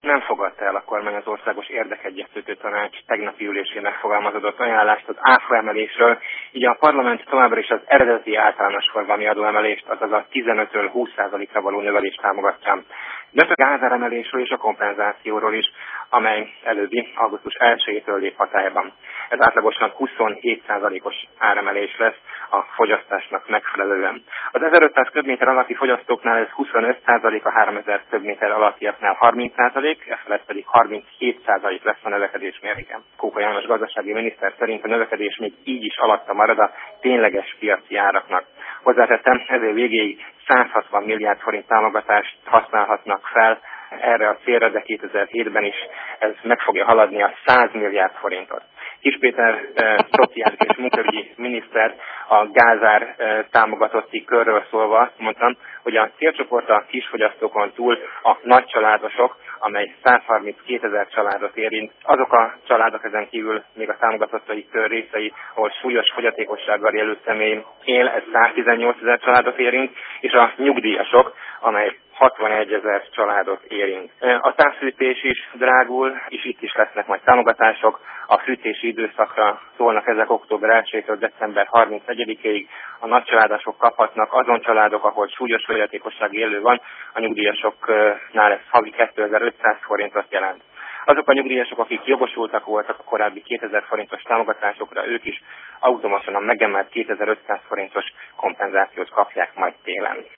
Nem fogadta el a kormány az Országos Érdekegyeztető Tanács tegnapi ülésén megfogalmazódott ajánlást az áfa emelésről, így a parlament továbbra is az eredeti általános forgalmi adóemelést, azaz a 15-ről 20%-ra való növelést támogatja. De a gázáremelésről és a kompenzációról is, amely előbbi augusztus 1-től lép hatályban. Ez átlagosan 27%-os áremelés lesz a fogyasztásnak megfelelően. Az 1500 köbméter alatti fogyasztóknál ez 25%, a 3000 köbméter alattiaknál 30%, efelett pedig 37% lesz a növekedés mértéke. Kóka János gazdasági miniszter szerint a növekedés még így is alatta marad a tényleges piaci áraknak. Hozzátettem, ezért végéig 160 milliárd forint támogatást használhatnak fel erre a célra, de 2007-ben is ez meg fogja haladni a 100 milliárd forintot. Kiss Péter szociális és munkaügyi miniszter a gázár támogatotti körről szólva mondtam, hogy a célcsoport a kisfogyasztókon túl a nagycsaládosok, amely 132 000 családot érint. Azok a családok ezen kívül még a támogatottai kör részei, ahol súlyos fogyatékossággal élő személy él, ez 118 000 családot érint, és a nyugdíjasok, amely 61 000 családot érint. A távfűtés is drágul, és itt is lesznek majd támogatások. A fűtési időszakra szólnak ezek október 1-től december 31-ig. A nagycsaládosok kaphatnak, azon családok, ahol súlyos fogyatékosság élő van, a nyugdíjasoknál ez havi 2500 forintot jelent. Azok a nyugdíjasok, akik jogosultak voltak a korábbi 2000 forintos támogatásokra, ők is automatikusan a megemelt 2500 forintos kompenzációt kapják majd télen.